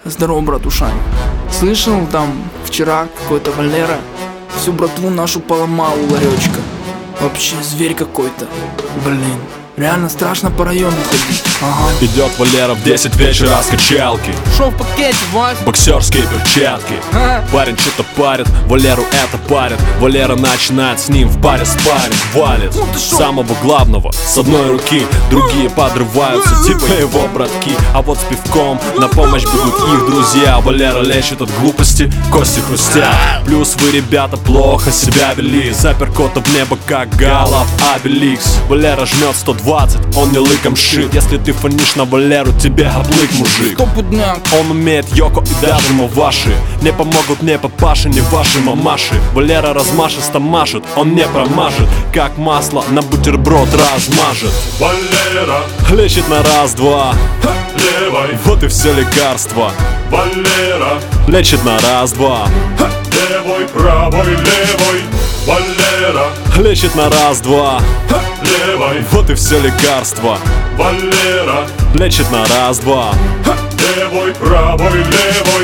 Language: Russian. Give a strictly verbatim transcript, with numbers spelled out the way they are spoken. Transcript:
Здорово, братушань. Слышал, там вчера какой-то Валера всю братву нашу поломал у ларечка. Вообще зверь какой-то. Блин, реально страшно по району ходить. Ага. Идет Валера в десять вечера с качалки. Шо в пакете, Вась? Боксерские перчатки. Ага. Парень что-то парит, Валеру это парит. Валера начинает с ним в паре спарить. Валит самого главного с одной руки. Другие подрываются, типа его братки. А вот с пивком на помощь бегут их друзья. Валера лечит от глупости, кости хрустят. Плюс вы, ребята, плохо себя вели. Запер кота в небо, как Галов Обеликс. Валера жмет сто двадцать, он не лыком шит. Если ты фонишь на Валеру, тебе облык, мужик. Стопудняк. Он умеет йоко и даже маваши. Не помогут ни папаши, ни ваши мамаши. Валера размашисто машет, он не промажет. Как масло на бутерброд размажет. Валера Лечит на раз-два, левой, вот и все лекарство. Валера Лечит на раз-два, левой, правой, левой, Валера лечит на раз-два, левой, вот и все лекарство. Валера Лечит на раз-два, левой, правой, левой.